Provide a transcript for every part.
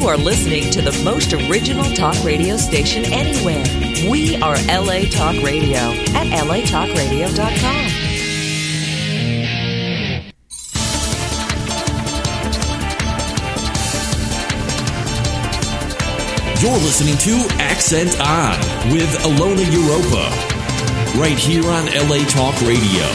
You are listening to the most original talk radio station anywhere. We are LA Talk Radio at latalkradio.com. You're listening to Accent On with Alona Europa, right here on LA Talk Radio.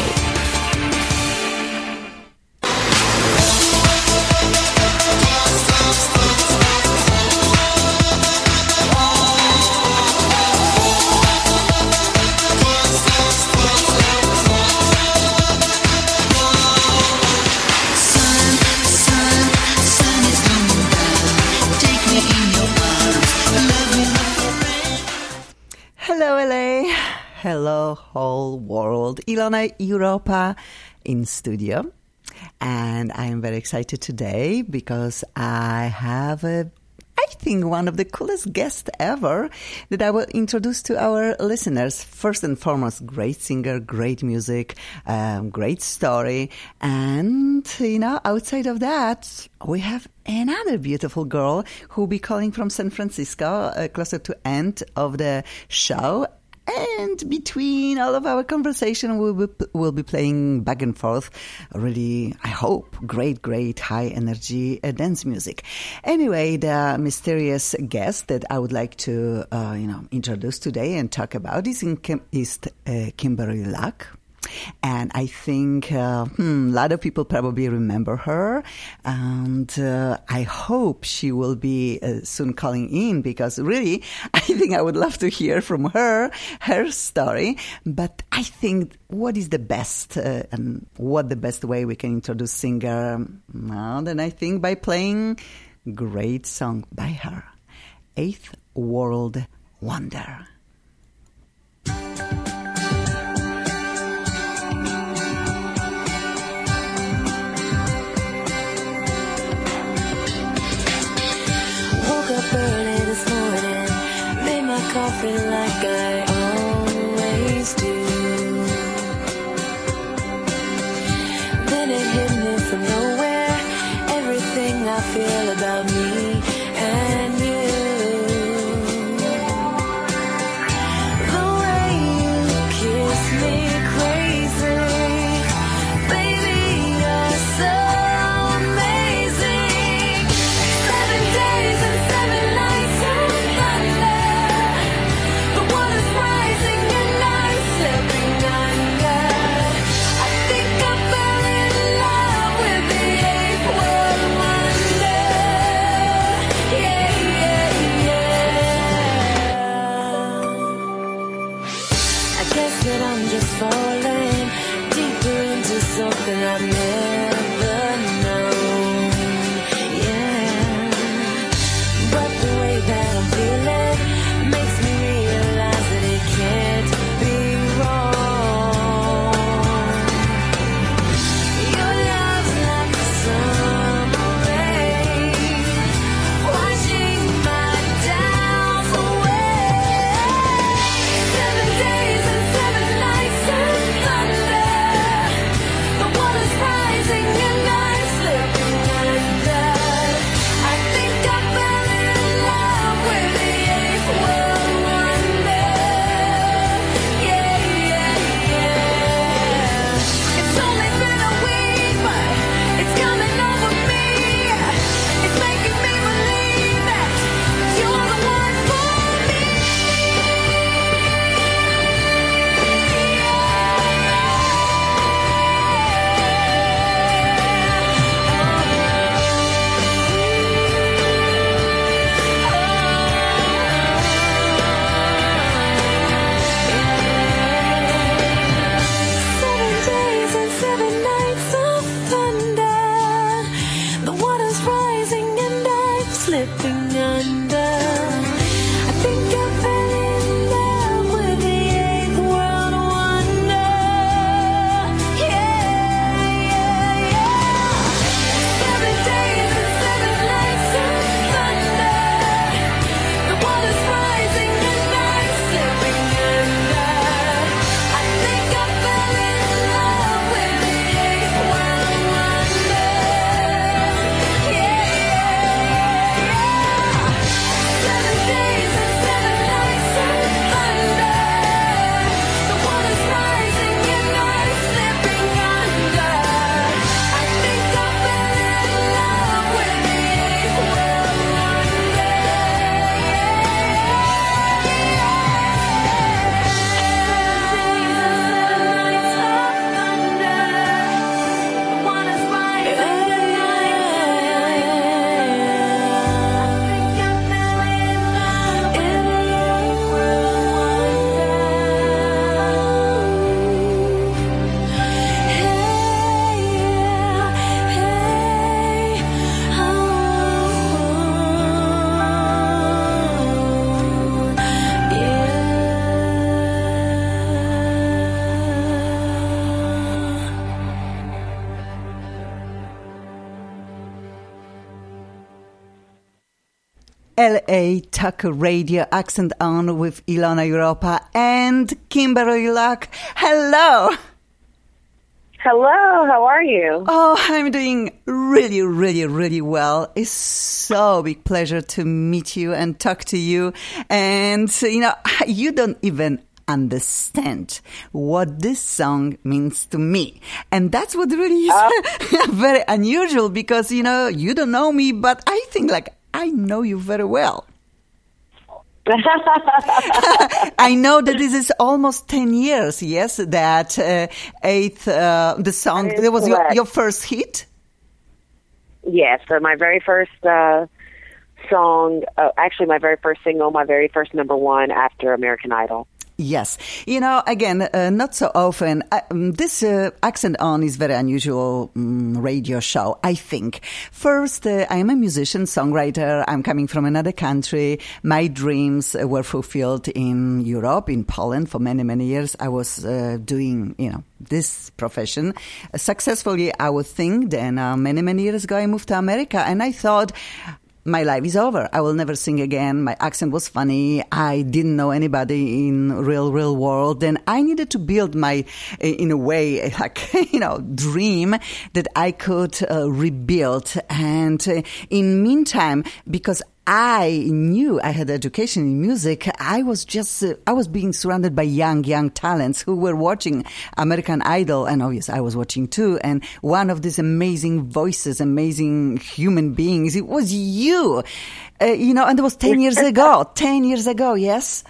Hello, whole world. Ilona Europa in studio. And I am very excited today because I have I think one of the coolest guests ever that I will introduce to our listeners. First and foremost, great singer, great music, great story. And, outside of that, we have another beautiful girl who will be calling from San Francisco, closer to end of the show. And between all of our conversation, we'll be playing back and forth. Really, I hope, great high energy dance music. Anyway, the mysterious guest that I would like to, introduce today and talk about is Kimberly Luck. And I think a lot of people probably remember her, and I hope she will be soon calling in, because really, I think I would love to hear from her story. But I think what is the best and what the best way we can introduce singer? Well, then I think by playing great song by her, Eighth World Wonder. Early this morning, made my coffee like I always do. Then it hit me from nowhere, everything I feel about me and you. The way you kiss me crazy, baby, you're so amazing. 7 days and 7 nights of thunder. The water's rising and I'm slipping under. I think I fell in love with the eighth world wonder. Yeah, yeah, yeah. I guess that I'm just falling deeper into something I've never known. Yeah. But the way that I'm feeling makes me realize that it can't be wrong. Your love's like the summer rain, washing my doubts away. 7 days and 7 nights of thunder. The water's rising LA Talk Radio, Accent On with Ilona Europa and Kimberly Locke. Hello. Hello, how are you? Oh, I'm doing really, really, really well. It's so big pleasure to meet you and talk to you. And, you don't even understand what this song means to me. And that's what really is very unusual because, you don't know me, but I think I know you very well. I know that this is almost 10 years, yes, that the song, that was your first hit? Yes, so my very first song, actually my very first single, my very first number one after American Idol. Yes. Again, not so often. This Accent On is very unusual radio show, I think. First, I am a musician, songwriter. I'm coming from another country. My dreams were fulfilled in Europe, in Poland. For many, many years, I was doing, this profession successfully, I would think. Then many, many years ago, I moved to America, and I thought, my life is over. I will never sing again. My accent was funny. I didn't know anybody in real world. Then I needed to build my, in a way, dream that I could rebuild. And in meantime, because I knew I had education in music, I was being surrounded by young talents who were watching American Idol. And obviously I was watching too. And one of these amazing voices, amazing human beings, it was you, and it was 10 years ago, 10 years ago. Yes.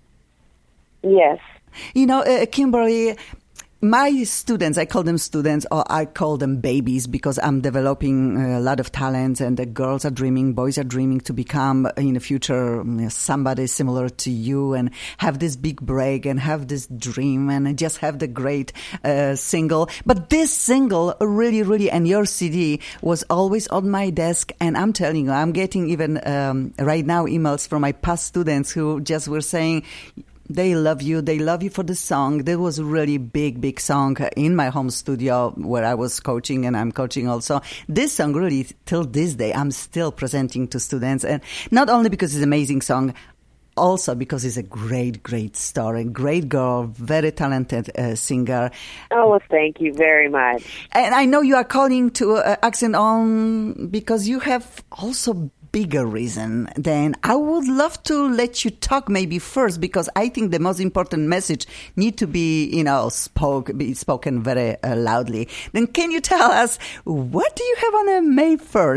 Yes. Kimberly, my students, I call them students, or I call them babies because I'm developing a lot of talents, and the girls are dreaming, boys are dreaming to become in the future somebody similar to you and have this big break and have this dream and just have the great single. But this single really, really, and your CD was always on my desk. And I'm telling you, I'm getting even right now emails from my past students who just were saying, they love you for the song. There was a really big song in my home studio where I was coaching, and I'm coaching also. This song really, till this day, I'm still presenting to students. And not only because it's an amazing song, also because it's a great story. Great girl, very talented singer. Oh, well, thank you very much. And I know you are calling to Accent On because you have also bigger reason. Then I would love to let you talk maybe first, because I think the most important message need to be, be spoken very loudly. Then can you tell us, what do you have on May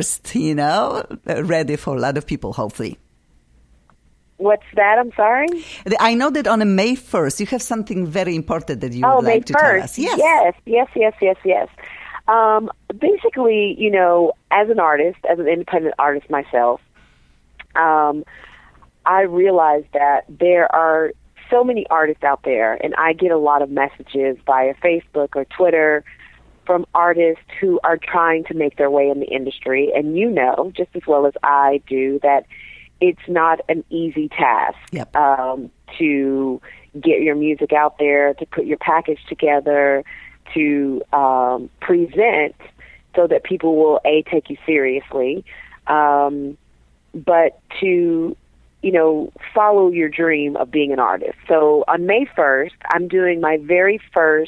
1st, ready for a lot of people, hopefully? What's that? I'm sorry? I know that on May 1st, you have something very important that you would like to tell us. Yes. Basically, as an artist, as an independent artist myself, I realized that there are so many artists out there, and I get a lot of messages via Facebook or Twitter from artists who are trying to make their way in the industry. And just as well as I do, that it's not an easy task. Yep. To get your music out there, to put your package together, to present so that people will, take you seriously, but to, follow your dream of being an artist. So on May 1st, I'm doing my very first,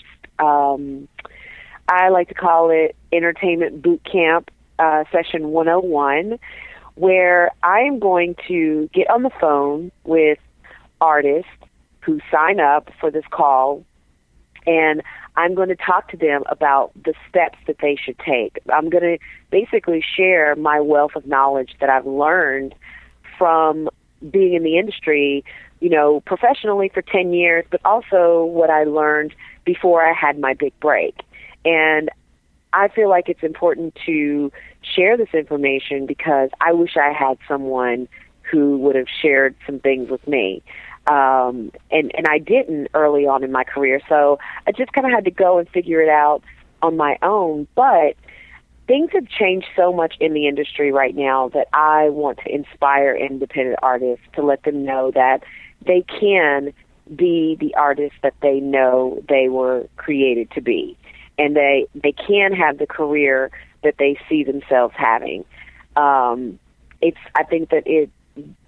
I like to call it Entertainment Boot Camp Session 101, where I am going to get on the phone with artists who sign up for this call, and I'm going to talk to them about the steps that they should take. I'm going to basically share my wealth of knowledge that I've learned from being in the industry, professionally for 10 years, but also what I learned before I had my big break. And I feel like it's important to share this information because I wish I had someone who would have shared some things with me. And I didn't early on in my career, so I just kind of had to go and figure it out on my own. But things have changed so much in the industry right now that I want to inspire independent artists to let them know that they can be the artists that they know they were created to be. And they can have the career that they see themselves having. I think that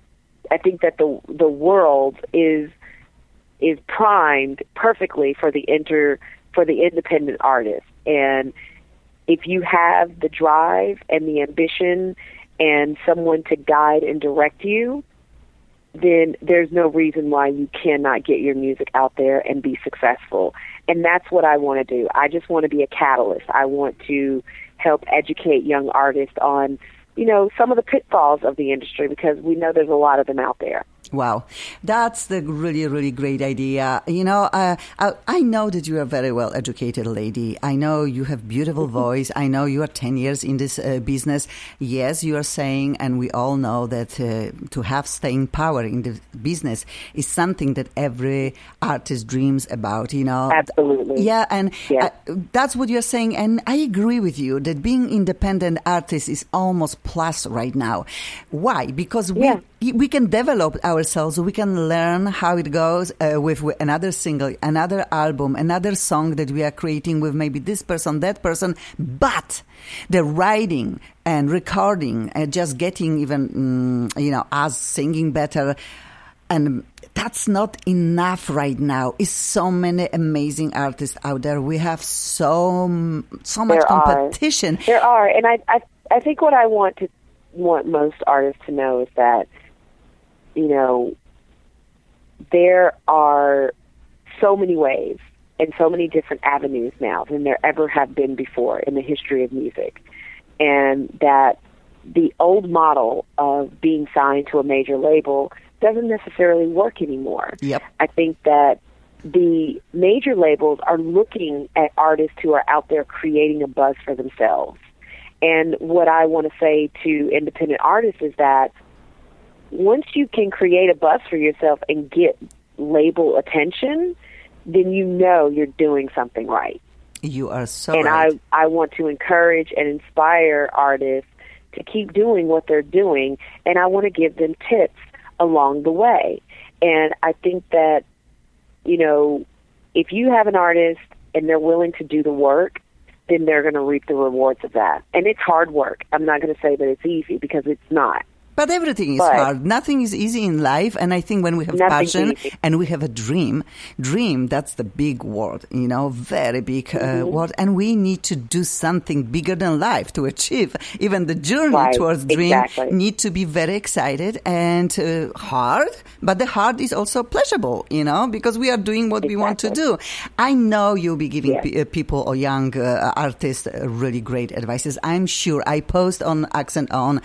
I think that the world is primed perfectly for the independent artist. And if you have the drive and the ambition and someone to guide and direct you, then there's no reason why you cannot get your music out there and be successful. And that's what I want to do. I just want to be a catalyst. I want to help educate young artists on, some of the pitfalls of the industry, because we know there's a lot of them out there. Wow, that's the really, really great idea. I know that you are a very well educated lady. I know you have beautiful voice. I know you are 10 years in this business. Yes, you are saying, and we all know that to have staying power in the business is something that every artist dreams about, Absolutely. Yeah, and that's what you're saying. And I agree with you that being independent artist is almost plus right now. Why? Because we can develop ourselves. We can learn how it goes with another single, another album, another song that we are creating with maybe this person, that person. But the writing and recording and just getting even, us singing better, and that's not enough right now. It's so many amazing artists out there. We have so much competition. There are, and I think what I want most artists to know is that, there are so many ways and so many different avenues now than there ever have been before in the history of music. And that the old model of being signed to a major label doesn't necessarily work anymore. Yep. I think that the major labels are looking at artists who are out there creating a buzz for themselves. And what I want to say to independent artists is that once you can create a buzz for yourself and get label attention, then you're doing something right. You are so right. And I want to encourage and inspire artists to keep doing what they're doing, and I want to give them tips along the way. And I think that, if you have an artist and they're willing to do the work, then they're going to reap the rewards of that. And it's hard work. I'm not going to say that it's easy, because it's not. But everything is hard. Nothing is easy in life. And I think when we have passion and we have a dream, that's the big word, very big word. And we need to do something bigger than life to achieve. Even the journey towards dream need to be very excited and hard. But the hard is also pleasurable, because we are doing what we want to do. I know you'll be giving people or young artists really great advices. I'm sure. I post on Accent On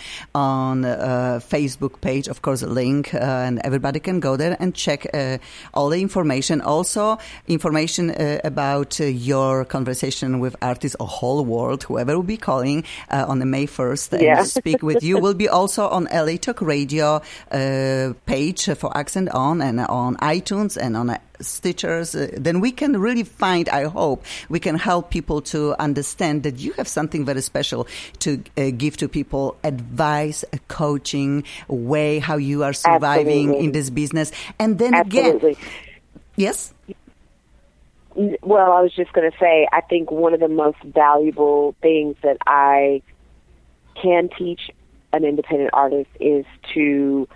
Facebook page, of course, a link, and everybody can go there and check all the information. Also, information about your conversation with artists or whole world, whoever will be calling on the May 1st and speak with you, will be also on LA Talk Radio page for Accent On, and on iTunes and on Stitchers. Then we can really find, I hope, we can help people to understand that you have something very special to give to people, advice, coaching, way how you are surviving in this business. And then again, yes? Well, I was just going to say, I think one of the most valuable things that I can teach an independent artist is to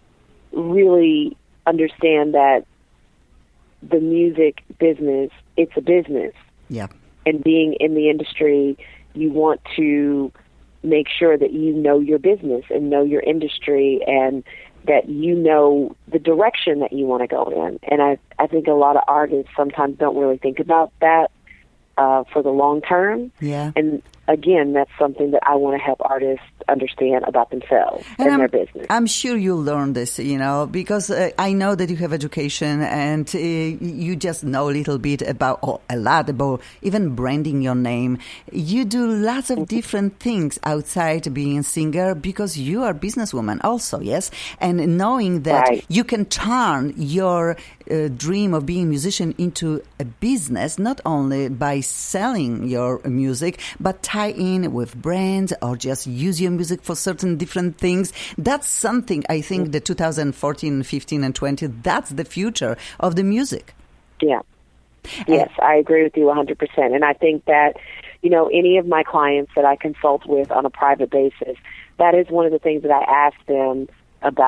really understand that the music business, it's a business. Yeah. And being in the industry, you want to make sure that you know your business and know your industry, and that you know the direction that you want to go in. And I think a lot of artists sometimes don't really think about that for the long term. Yeah. And again, that's something that I want to help artists understand about themselves and their business. I'm sure you'll learn this, because I know that you have education and you just know a little bit about, or a lot about, even branding your name. You do lots of different things outside being a singer, because you are a businesswoman also, yes? And knowing that you can turn your dream of being a musician into a business, not only by selling your music, but tie in with brands or just use your music for certain different things. That's something I think the 2014, 15, and 20, that's the future of the music. Yeah. Yes, I agree with you 100%. And I think that, any of my clients that I consult with on a private basis, that is one of the things that I ask them about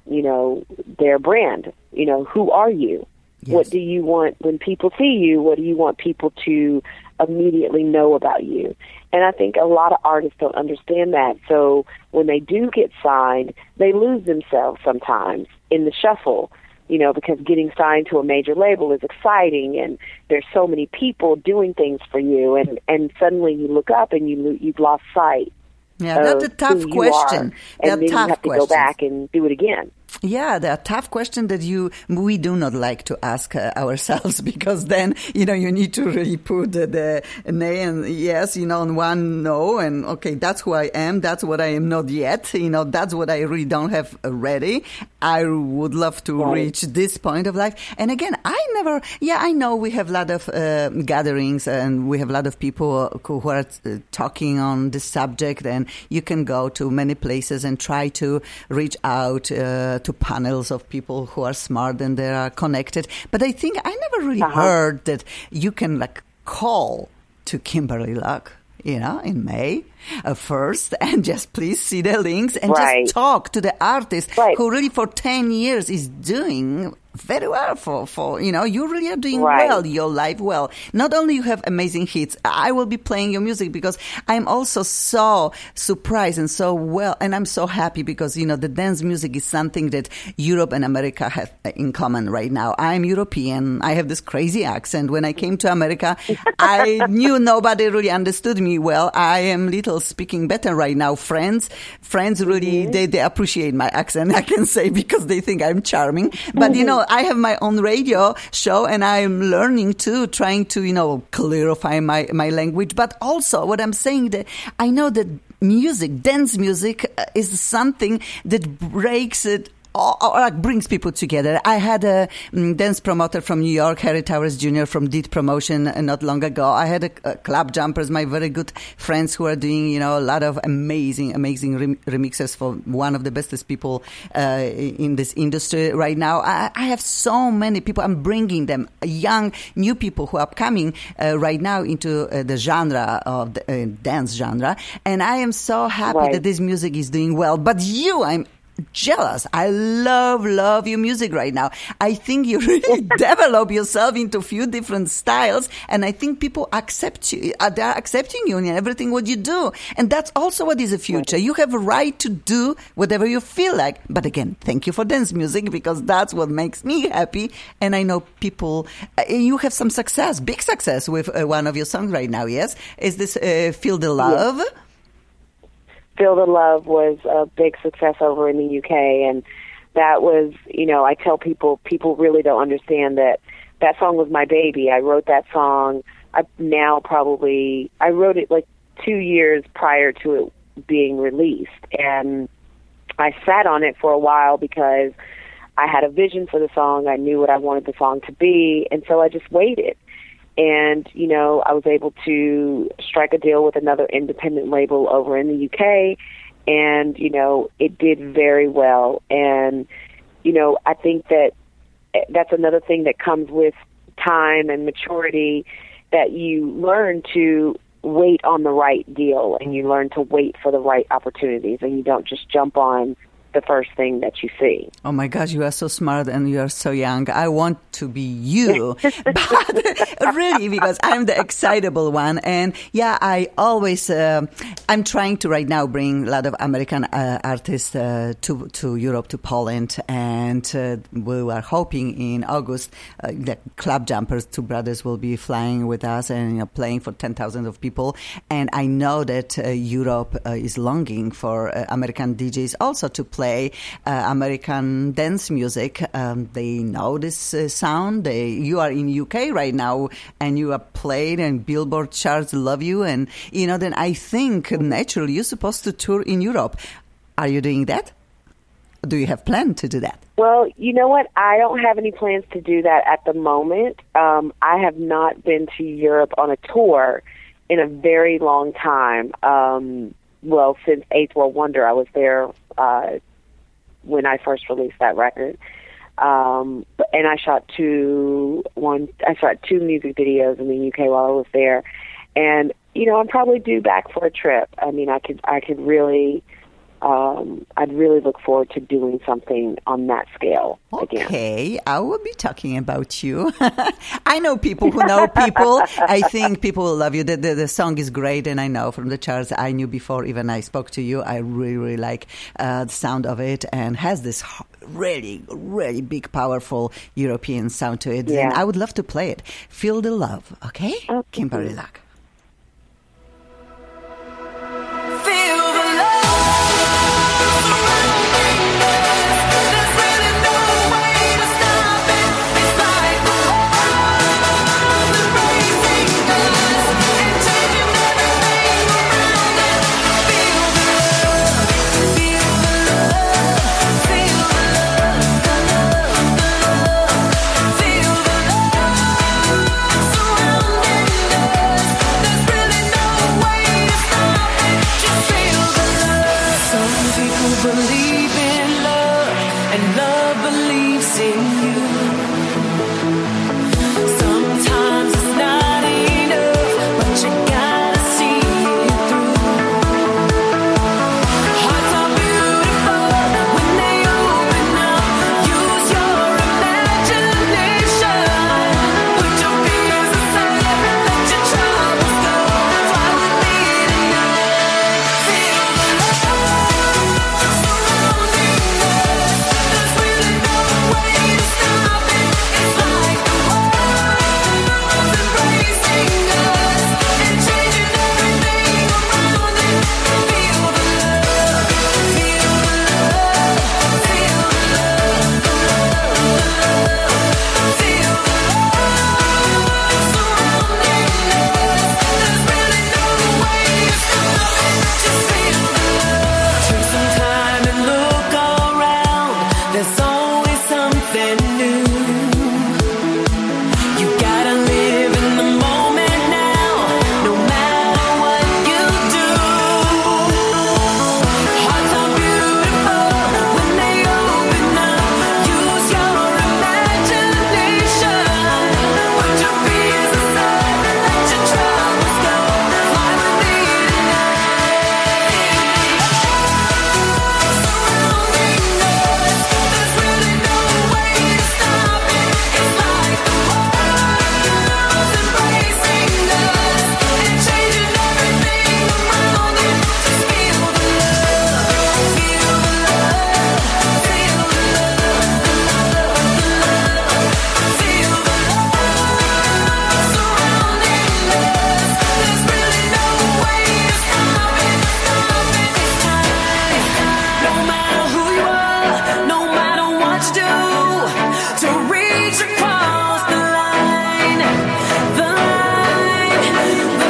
their brand. Who are you? Yes. What do you want when people see you? What do you want people to immediately know about you? And I think a lot of artists don't understand that. So when they do get signed, they lose themselves sometimes in the shuffle, because getting signed to a major label is exciting and there's so many people doing things for you. And suddenly you look up and you've lost sight. Yeah, that's a tough question. And then you have to go back and do it again. Yeah, they're tough questions that we do not like to ask ourselves, because then, you need to really put the nay and yes, on one no, and okay, that's who I am, that's what I am not yet, that's what I really don't have ready. I would love to reach this point of life. And again, I know we have a lot of gatherings and we have a lot of people who are talking on this subject, and you can go to many places and try to reach out to panels of people who are smart and they are connected. But I think I never really heard that you can call to Kimberly Locke, in May 1st, and just please see the links and just talk to the artist who really for 10 years is doing very well for you really are doing well, your life well. Not only you have amazing hits, I will be playing your music because I'm also so surprised and so well, and I'm so happy because, the dance music is something that Europe and America have in common right now. I'm European. I have this crazy accent. When I came to America, I knew nobody really understood me well. I am little speaking better right now. Friends really, they appreciate my accent, I can say, because they think I'm charming. But, I have my own radio show and I'm learning too, trying to, clarify my language. But also what I'm saying that I know that dance music is something that breaks it or brings people together. I had a dance promoter from New York, Harry Towers Jr. from Did Promotion not long ago. I had a Club Jumpers, my very good friends who are doing, a lot of amazing remixes for one of the bestest people in this industry right now. I have so many people. I'm bringing them, young, new people who are coming right now into the genre of the dance genre. And I am so happy that this music is doing well. But I'm jealous. I love your music right now. I think you really develop yourself into a few different styles, and I think people accept you. They are accepting you in everything what you do, and that's also what is the future. You have a right to do whatever you feel like. But again, thank you for dance music because that's what makes me happy. And I know people. You have some success, big success with one of your songs right now. Yes, is this "Feel the Love"? Yes. Feel the Love was a big success over in the UK, and that was, I tell people really don't understand that song was my baby. I wrote that song. I wrote it 2 years prior to it being released, and I sat on it for a while because I had a vision for the song. I knew what I wanted the song to be, and so I just waited. And, I was able to strike a deal with another independent label over in the UK, and, it did very well. And, I think that's another thing that comes with time and maturity, that you learn to wait on the right deal, and you learn to wait for the right opportunities, and you don't just jump on the first thing that you see. Oh my gosh, you are so smart and you are so young. I want to be you, but really, because I'm the excitable one. And I always, I'm trying to right now bring a lot of American artists to Europe, to Poland. And we are hoping in August, the Club Jumpers, two brothers, will be flying with us and playing for 10,000 of people. And I know that Europe is longing for American DJs also to play American dance music. They know this sound. You are in UK right now, and you are played, and Billboard charts love you. And then I think naturally you're supposed to tour in Europe. Are you doing that? Do you have plans to do that? Well, you know what? I don't have any plans to do that at the moment. I have not been to Europe on a tour in a very long time. Since Eighth World Wonder, I was there when I first released that record. And I shot two music videos in the UK while I was there. And, I'm probably due back for a trip. I mean, I could really I'd really look forward to doing something on that scale again. Okay, I will be talking about you. I know people who know people. I think people will love you. The song is great, and I know from the charts I knew before even I spoke to you. I really, really like the sound of it, and has this really, really big, powerful European sound to it. Yeah. And I would love to play it. Feel the Love, okay? Oh, Kimberly Luck. Believe in love, and love believes in you. Sometimes it's not enough, but you gotta see it through. Hearts are beautiful when they open up. Use your imagination. Put your fears aside, let your troubles go. Fly with me tonight. Feel the love surrounding us. There's really no way to stop it. It's like the world's embracing us and changing everything around it. Feel the love, feel the love, feel the love, feel the love surrounding us. There's really no way to stop it. Just feel the love. Take some time and look around. There's always something new. You gotta live in the moment now, no matter what you do. Hearts are beautiful when they open up. Use your imagination. Put your fears aside, let your troubles go. Fly with me surrounding us. There's really no way to stop it. It's like the world's embracing us and changing everything around it. Just feel the love, feel the love, feel the love, the love, feel the love surrounding us. There's really no way to stop it. It's time. No matter who you are, no matter what you do, to reach across the line, the line, the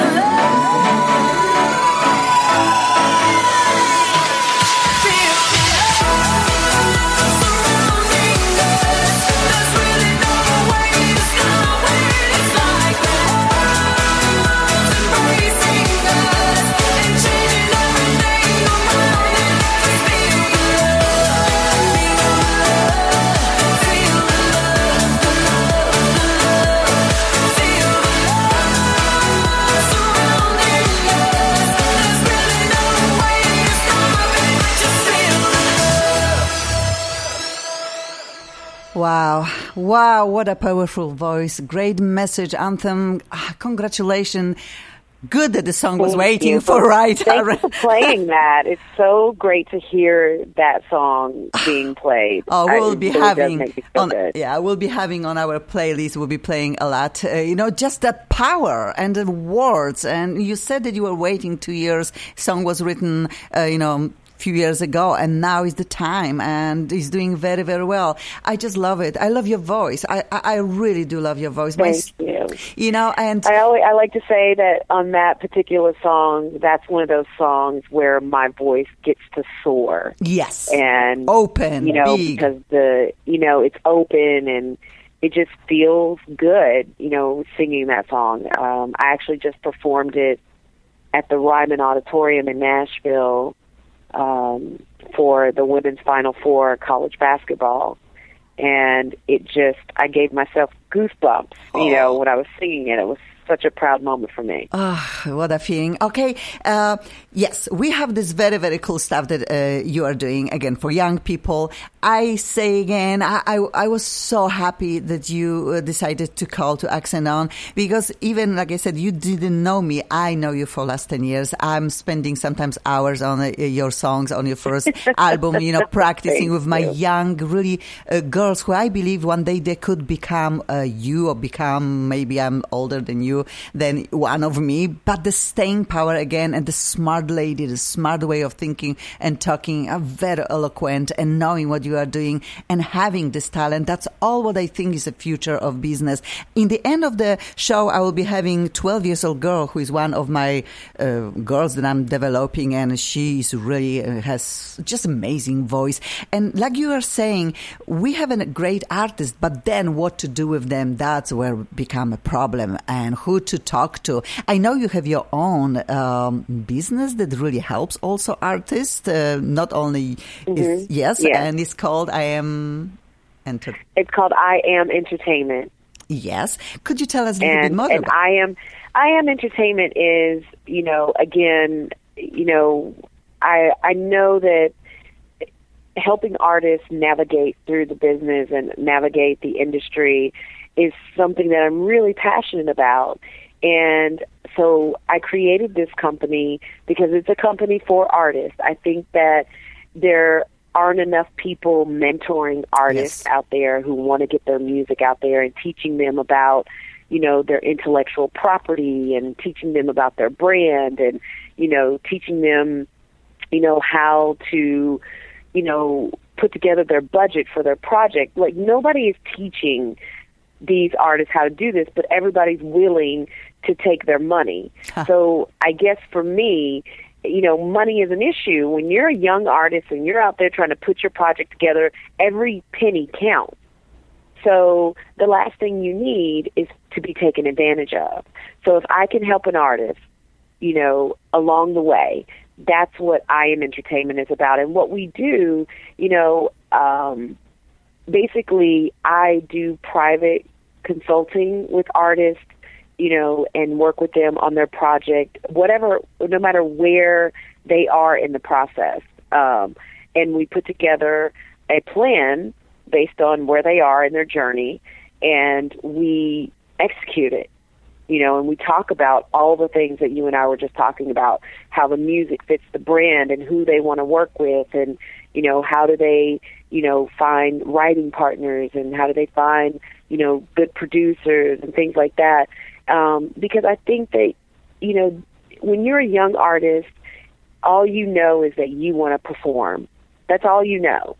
feel the love surrounding us. There's really no way to stop it. It's like the world's embracing us and changing everything around it. Just feel the love, feel the love, feel the love, the love, feel the love surrounding us. There's really no way to stop it. Just feel the love. Wow. Wow, what a powerful voice. Great message, anthem. Congratulations. Good that the song was Thank waiting you. for right. Thanks for playing that. It's so great to hear that song being played. Oh, we'll be it really having does make me feel on, good. yeah, we'll be having on our playlist. We'll be playing a lot. Just the power and the words. And you said that you were waiting 2 years. Song was written, few years ago, and now is the time, and he's doing very, very well. I just love it. I love your voice. I really do love your voice. Thank you. And I like to say that on that particular song, that's one of those songs where my voice gets to soar. yes, And open, big. because it's open and it just feels good, singing that song. I actually just performed it at the Ryman Auditorium in Nashville for the Women's Final Four college basketball. And I gave myself goosebumps, when I was singing it. It was such a proud moment for me. Oh, what a feeling. Okay. Yes, we have this very, very cool stuff that you are doing, again, for young people. I say again, I was so happy that you decided to call to Accent On, because even, like I said, you didn't know me. I know you for last 10 years. I'm spending sometimes hours on your songs, on your first album, practicing with my young, really girls who I believe one day they could become you, or become, maybe I'm older than you, than one of me. But the staying power again, and the smart lady, the smart way of thinking and talking, are very eloquent, and knowing what you are doing and having this talent. That's all what I think is the future of business. In the end of the show, I will be having 12 years old girl who is one of my girls that I'm developing, and she's really has just amazing voice. And like you are saying, we have a great artist, but then what to do with them, that's where become a problem, and who to talk to. I know you have your own business that really helps also artists, not only and it's called It's called I Am Entertainment. Yes. Could you tell us a little bit more and about it? I Am Entertainment is, again, I know that helping artists navigate through the business and navigate the industry is something that I'm really passionate about. And so I created this company because it's a company for artists. I think that there aren't enough people mentoring artists out there who want to get their music out there and teaching them about, their intellectual property, and teaching them about their brand, and, teaching them, how to, put together their budget for their project. Like, nobody is teaching these artists how to do this, but everybody's willing to take their money. So I guess for me, money is an issue. When you're a young artist and you're out there trying to put your project together, every penny counts. So the last thing you need is to be taken advantage of. So if I can help an artist, along the way, that's what I Am Entertainment is about. And what we do, basically I do private consulting with artists, and work with them on their project, no matter where they are in the process. And we put together a plan based on where they are in their journey, and we execute it, and we talk about all the things that you and I were just talking about, how the music fits the brand and who they want to work with, and, how do they, find writing partners, and how do they find, good producers and things like that. Because I think that, when you're a young artist, all you know is that you want to perform. That's all you know.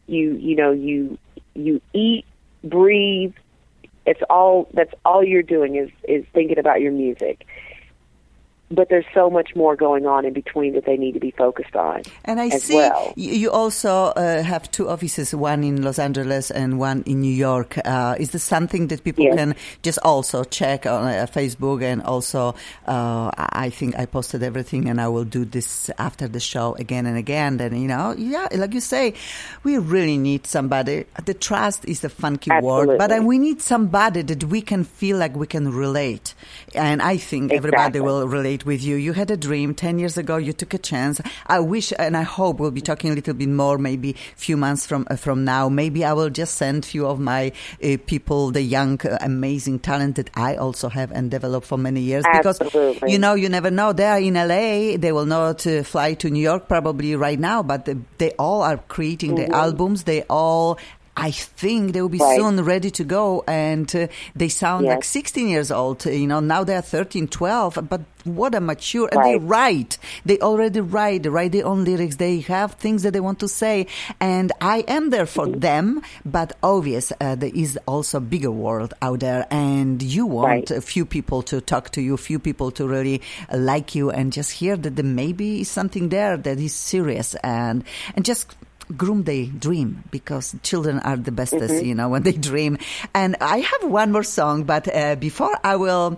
You eat, breathe. That's all you're doing is thinking about your music. But there's so much more going on in between that they need to be focused on. And I see you also have two offices, one in Los Angeles and one in New York. Is this something that people can just also check on Facebook? And also, I think I posted everything, and I will do this after the show again and again. Then, like you say, we really need somebody. The trust is a funky word, but we need somebody that we can feel like we can relate. And I think everybody will relate with you. You had a dream 10 years ago. You took a chance. I wish and I hope we'll be talking a little bit more, maybe a few months from now. Maybe I will just send a few of my people, the young, amazing talent that I also have and developed for many years. Absolutely. Because, you never know. They are in LA. They will not fly to New York probably right now, but they all are creating their albums. They all, I think they will be soon ready to go, and they sound like 16 years old. Now they are 13, 12, but what a mature, and they write. They already write their own lyrics. They have things that they want to say, and I am there for them, but obvious, there is also a bigger world out there, and you want a few people to talk to you, a few people to really like you, and just hear that there maybe is something there that is serious, and just groom their dream, because children are the bestest, when they dream. And I have one more song, but before I will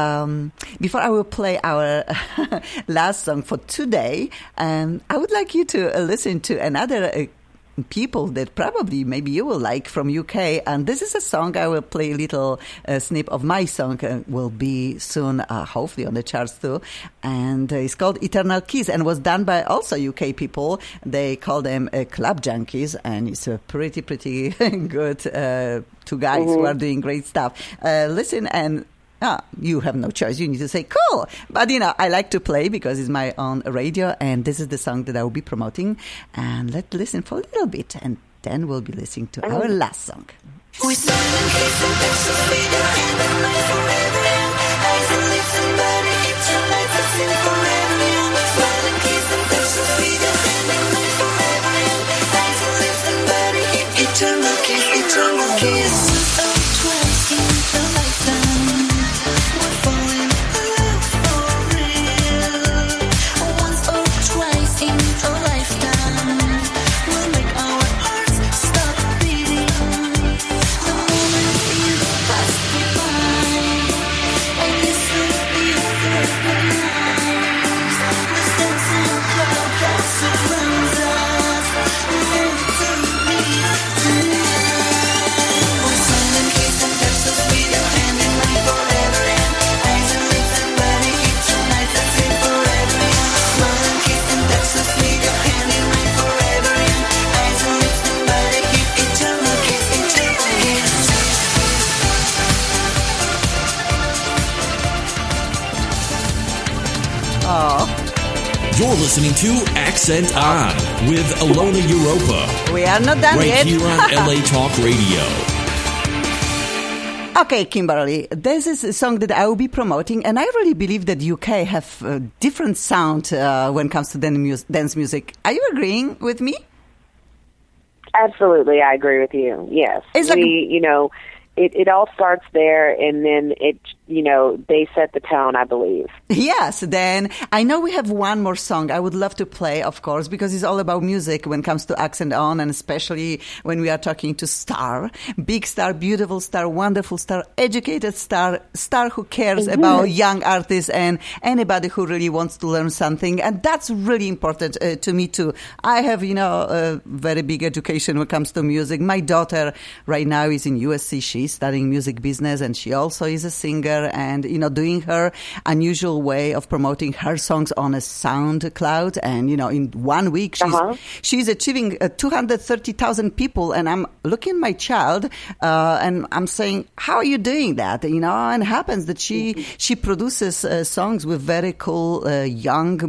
play our last song for today, I would like you to listen to another people that probably maybe you will like from UK. And this is a song I will play a little snip of my song. Will be soon, hopefully, on the charts too. And it's called Eternal Kiss and was done by also UK people. They call them Club Junkies, and it's a pretty good two guys who are doing great stuff. Listen and. You have no choice. You need to say cool. But, I like to play because it's my own radio, and this is the song that I will be promoting. And let's listen for a little bit, and then we'll be listening to our last song. Eternal kiss. You're listening to Accent On with Alona Europa. We are not done yet. Right here on LA Talk Radio. Okay, Kimberly, this is a song that I will be promoting, and I really believe that UK have a different sound when it comes to dance music. Are you agreeing with me? Absolutely, I agree with you. Yes. It's like, it all starts there, and then they set the tone, I believe. Yes, then I know we have one more song I would love to play, of course, because it's all about music when it comes to Accent On, and especially when we are talking to star, big star, beautiful star, wonderful star, educated star who cares about young artists and anybody who really wants to learn something. And that's really important to me too. I have, a very big education when it comes to music. My daughter right now is in USC. She's studying music business, and she also is a singer and, doing her unusual way of promoting her songs on a SoundCloud. And, in 1 week, she's achieving 230,000 people. And I'm looking at my child and I'm saying, how are you doing that? And it happens that she produces songs with very cool young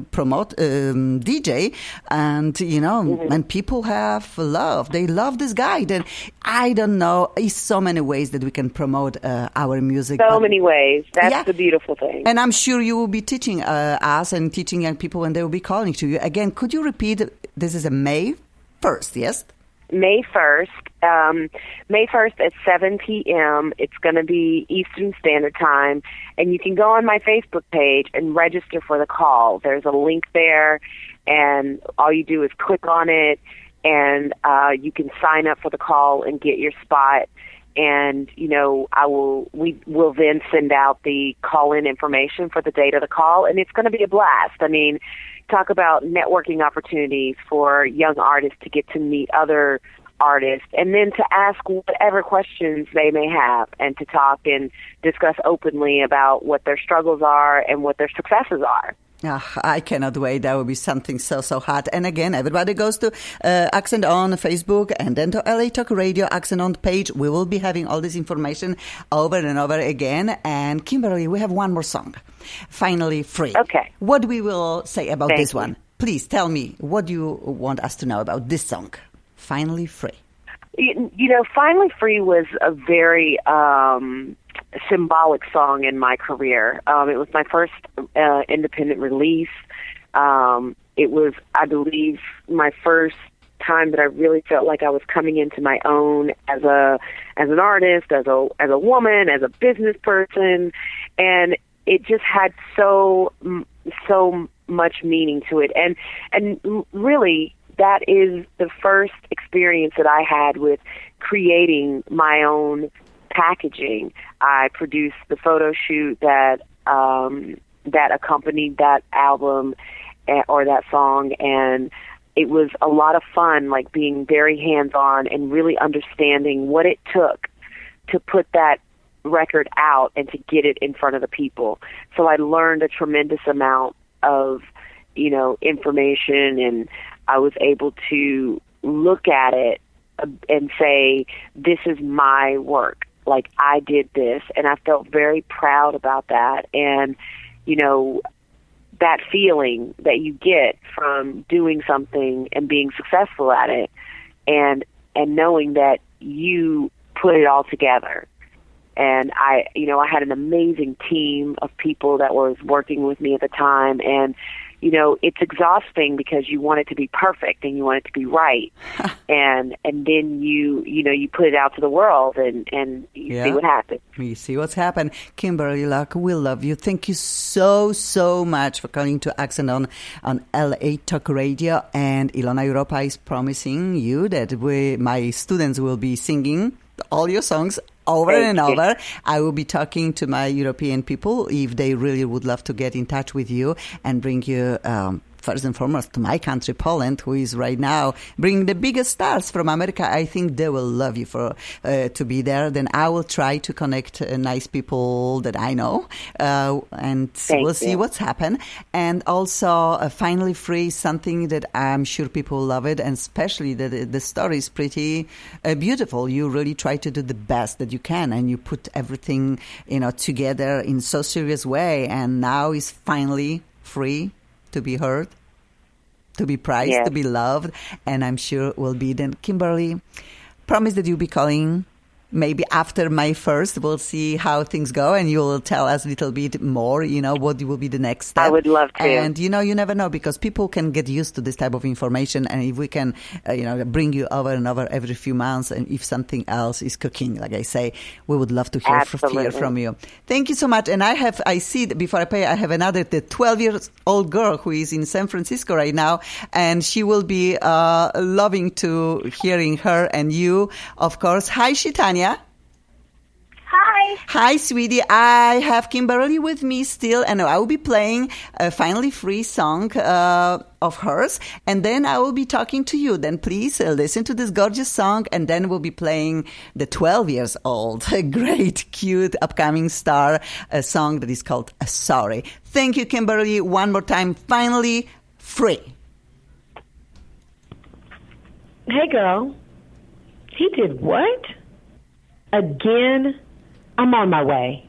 DJ. And, and people have love. They love this guy. Then I don't know. It's so many ways that we can promote our music. So many ways. That's the beautiful thing. And I'm sure you will be teaching us and teaching young people when they will be calling to you. Again, could you repeat? This is a May 1st, yes? May 1st. May 1st at 7 p.m. It's going to be Eastern Standard Time. And you can go on my Facebook page and register for the call. There's a link there, and all you do is click on it, and you can sign up for the call and get your spot. And, we will then send out the call-in information for the date of the call, and it's going to be a blast. I mean, talk about networking opportunities for young artists to get to meet other artists, and then to ask whatever questions they may have, and to talk and discuss openly about what their struggles are and what their successes are. I cannot wait. That will be something so hot. And again, everybody goes to Accent On Facebook and then to LA Talk Radio Accent On page. We will be having all this information over and over again. And Kimberly, we have one more song. Finally Free. Okay. What we will say about Thank this you. one? Please tell me, what do you want us to know about this song? Finally Free. Finally Free was a very symbolic song in my career. It was my first independent release. It was, I believe, my first time that I really felt like I was coming into my own as an artist, as a woman, as a business person, and it just had so much meaning to it. And really, that is the first experience that I had with creating my own packaging. I produced the photo shoot that accompanied that album or that song, and it was a lot of fun, like being very hands-on and really understanding what it took to put that record out and to get it in front of the people. So I learned a tremendous amount of, information, and I was able to look at it and say, this is my work. Like, I did this, and I felt very proud about that. And, that feeling that you get from doing something and being successful at it, and knowing that you put it all together. And I had an amazing team of people that was working with me at the time, and it's exhausting because you want it to be perfect and you want it to be right. and then you put it out to the world and you see what happens. We see what's happened. Kimberly Locke, we love you. Thank you so, so much for calling to Accent on LA Talk Radio. And Ilona Europa is promising you that my students will be singing all your songs over and over. I will be talking to my European people if they really would love to get in touch with you and bring you first and foremost to my country, Poland, who is right now bringing the biggest stars from America. I think they will love you for to be there. Then I will try to connect nice people that I know, and we'll see what's happened. And also, Finally Free, something that I'm sure people love it, and especially the story is pretty beautiful. You really try to do the best that you can, and you put everything together in so serious way. And now is finally free to be heard, to be prized, to be loved, and I'm sure will be. Then, Kimberly, promise that you'll be calling maybe after May 1st. We'll see how things go, and you'll tell us a little bit more, what will be the next step. I would love to. And, you never know, because people can get used to this type of information, and if we can, bring you over and over every few months, and if something else is cooking, like I say, we would love to hear from you. Thank you so much. And I see, before I pay, I have the 12-year-old girl who is in San Francisco right now, and she will be loving to hearing her and you, of course. Hi, Shitanya. Hi, sweetie. I have Kimberly with me still, and I will be playing a Finally Free song of hers, and then I will be talking to you. Then please listen to this gorgeous song, and then we'll be playing the 12-year-old, a great, cute, upcoming star, a song that is called Sorry. Thank you, Kimberly. One more time, Finally Free. Hey, girl. He did what? Again? I'm on my way.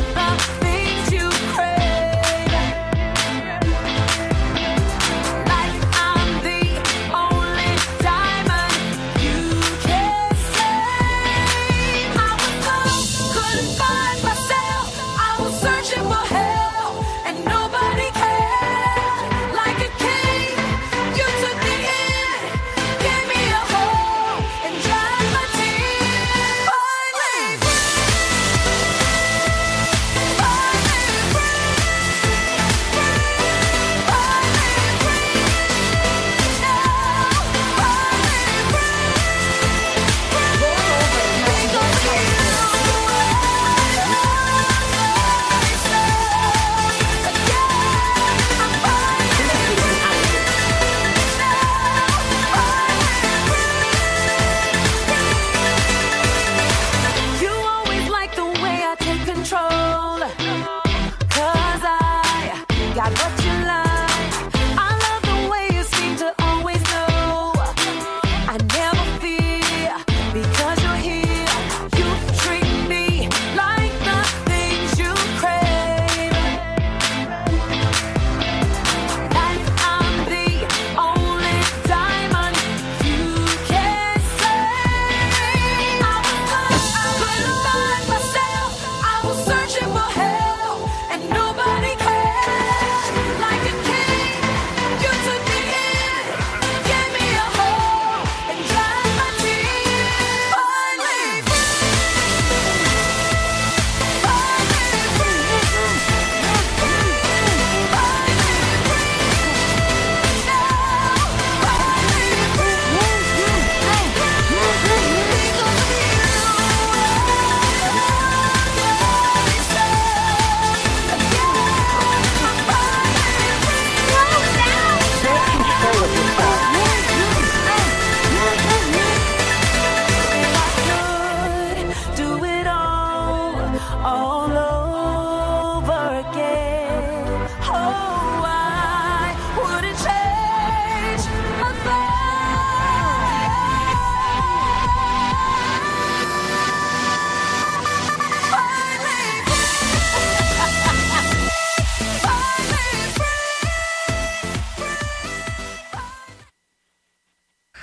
Like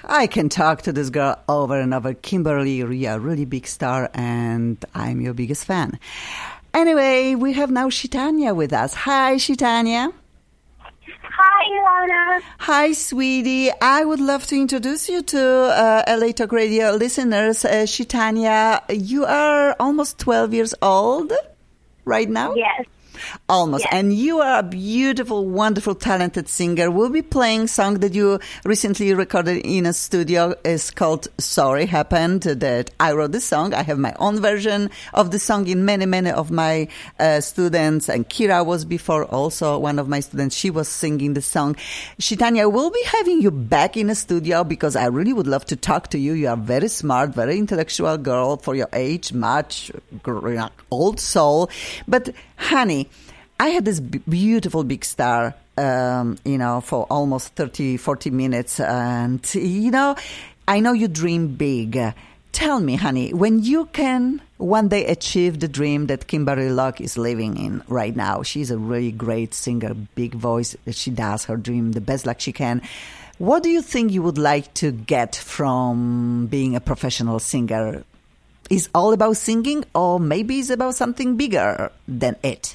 I can talk to this girl over and over. Kimberly, you're a really big star, and I'm your biggest fan. Anyway, we have now Shitanya with us. Hi, Shitanya. Hi, Ilona. Hi, sweetie. I would love to introduce you to LA Talk Radio listeners. Shitanya, you are almost 12 years old right now? Yes. Almost. Yes. And you are a beautiful, wonderful, talented singer. We'll be playing a song that you recently recorded in a studio. It's called Sorry Happened. That I wrote this song. I have my own version of the song in many of my students. And Kira was before also one of my students. She was singing the song. Shitanya, we'll be having you back in a studio because I really would love to talk to you. You are very smart, very intellectual girl for your age, much old soul. But honey, I had this beautiful big star, for almost 30, 40 minutes. And, I know you dream big. Tell me, honey, when you can one day achieve the dream that Kimberly Locke is living in right now. She's a really great singer, big voice. She does her dream the best like she can. What do you think you would like to get from being a professional singer? Is all about singing, or maybe it's about something bigger than it?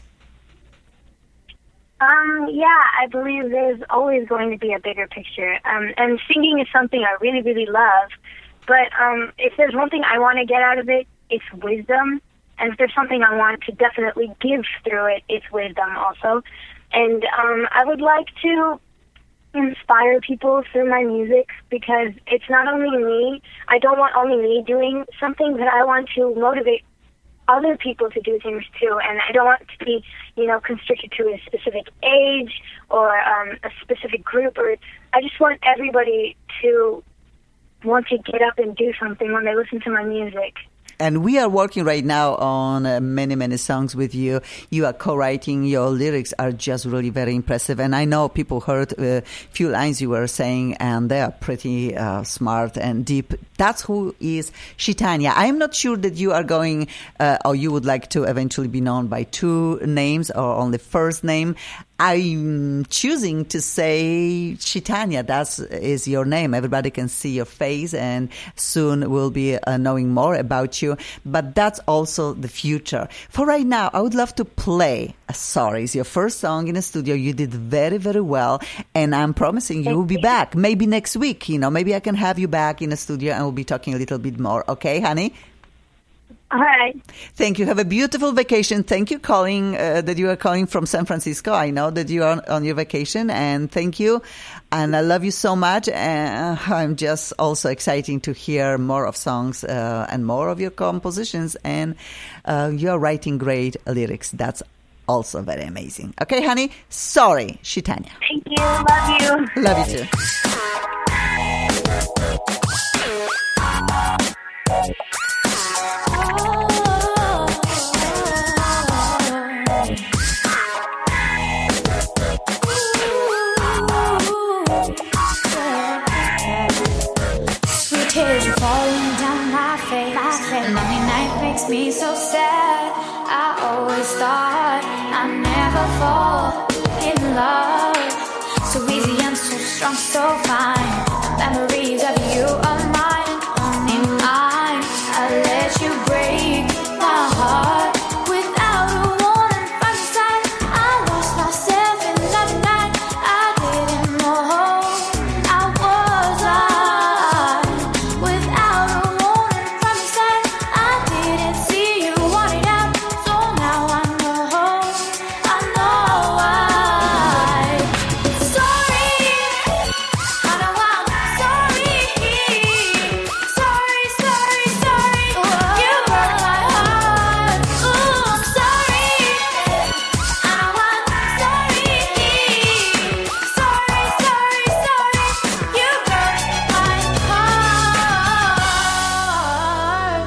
Yeah, I believe there's always going to be a bigger picture. And singing is something I really, really love. But if there's one thing I want to get out of it, it's wisdom. And if there's something I want to definitely give through it, it's wisdom also. And I would like to inspire people through my music because it's not only me. I don't want only me doing something, but I want to motivate other people to do things too. And I don't want it to be, constricted to a specific age or a specific group. Or I just want everybody to want to get up and do something when they listen to my music. And we are working right now on many songs with you. You are co-writing. Your lyrics are just really very impressive. And I know people heard a few lines you were saying, and they are pretty smart and deep. That's who is Shitanya. I am not sure that you are going, or you would like to eventually be known by two names or only first name. I'm choosing to say Shitanya. That is your name. Everybody can see your face, and soon we'll be knowing more about you. But that's also the future. For right now, I would love to play Sorry. It's your first song in a studio. You did very, very well, and I'm promising you will be back. Maybe next week, maybe I can have you back in a studio and we'll be talking a little bit more. Okay, honey? All right. Thank you. Have a beautiful vacation. Thank you that you are calling from San Francisco. I know that you are on your vacation, and thank you. And I love you so much. I'm just also excited to hear more of songs and more of your compositions. And you're writing great lyrics. That's also very amazing. Okay, honey? Sorry, Shitanya. Thank you. Love you. Love you too. Tears are falling down my face. Lonely night makes me so sad. I always thought I'd never fall in love. So easy and so strong, so fine. Memories of you are mine, only mine. I let you break my heart without a warning from your side. I lost myself in that night. I didn't know I was lying. Without a warning from your side, I didn't see you wanted out. So now I know why. Sorry, I know I'm sorry. Sorry, sorry, sorry. You broke my heart. Ooh, I'm sorry. I know I'm sorry. Sorry, sorry, sorry. You broke my heart.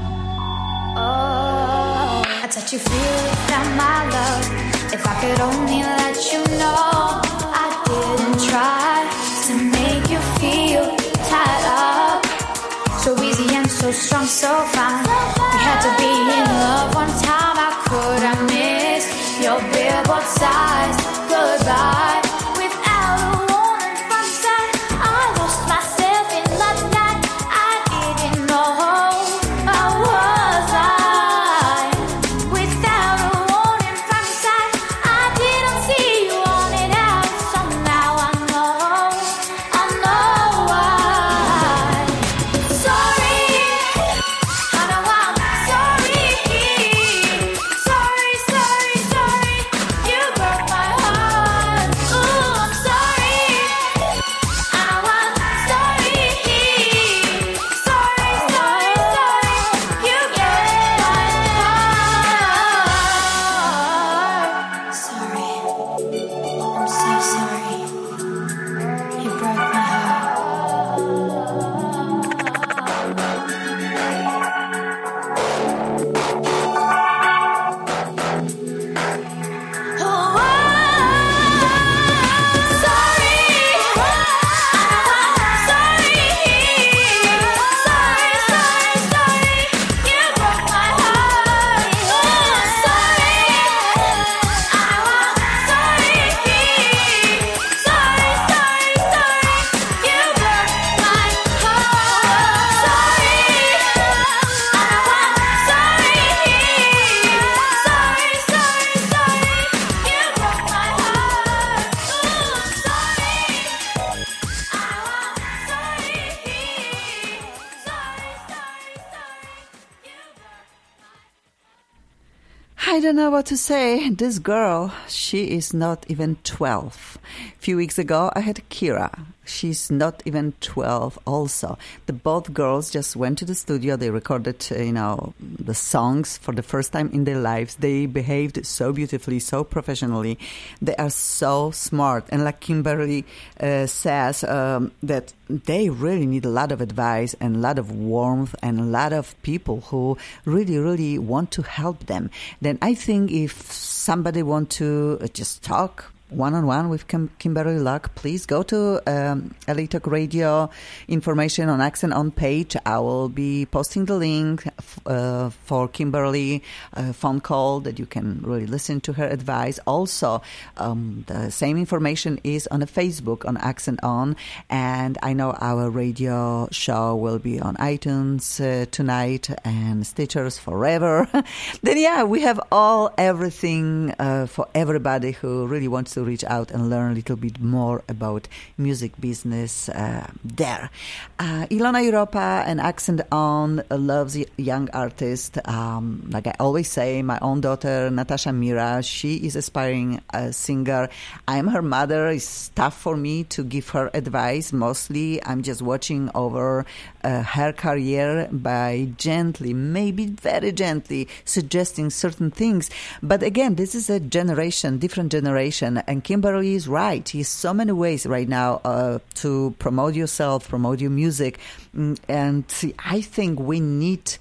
Oh, I touch you, feel it, that my love. If I could only let you know, I didn't try to make you feel tied up. So easy and so strong, so fine. We had to be in love one time. I could have missed your billboard size. Goodbye. Without a warning from your side, I lost myself in I don't know what to say. This girl, she is not even 12. A few weeks ago, I had Kira. She's not even 12 also. The both girls just went to the studio. They recorded, the songs for the first time in their lives. They behaved so beautifully, so professionally. They are so smart. And like Kimberly says, that they really need a lot of advice and a lot of warmth and a lot of people who really, really want to help them. Then I think if somebody want to just talk one-on-one with Kimberly Luck, please go to LA Talk Radio information on Accent On page. I will be posting the link for Kimberly phone call that you can really listen to her advice. Also, the same information is on the Facebook on Accent On, and I know our radio show will be on iTunes tonight and Stitchers forever. Then we have everything for everybody who really wants to reach out and learn a little bit more about music business there. Ilona Europa and Accent On loves young artists. Like I always say, my own daughter, Natasha Mira, she is aspiring singer. I'm her mother. It's tough for me to give her advice. Mostly I'm just watching over her career by gently, maybe very gently, suggesting certain things. But again, this is a different generation. And Kimberly is right. There's so many ways right now to promote yourself, promote your music. And I think we need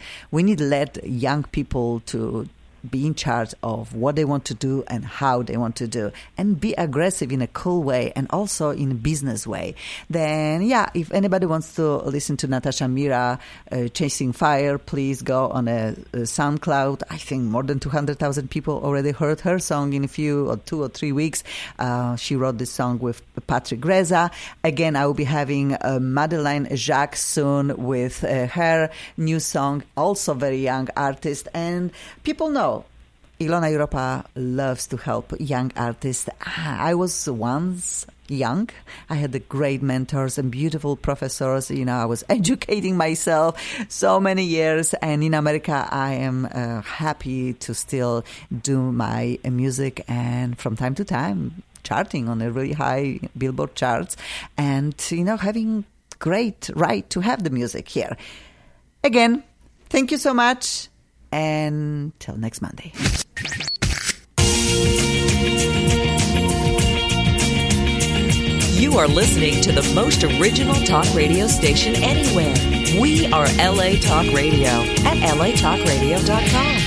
let young people to be in charge of what they want to do and how they want to do, and be aggressive in a cool way and also in a business way. Then, if anybody wants to listen to Natasha Mira, Chasing Fire, please go on a SoundCloud. I think more than 200,000 people already heard her song in a few or 2 or 3 weeks. She wrote this song with Patrick Reza. Again, I will be having Madeleine Jacques soon with her new song, also very young artist. And people know Ilona Europa loves to help young artists. I was once young. I had the great mentors and beautiful professors. I was educating myself so many years. And in America, I am happy to still do my music, and from time to time charting on a really high Billboard charts, and having great right to have the music here. Again, thank you so much, and till next Monday. You are listening to the most original talk radio station anywhere. We are LA Talk Radio at latalkradio.com.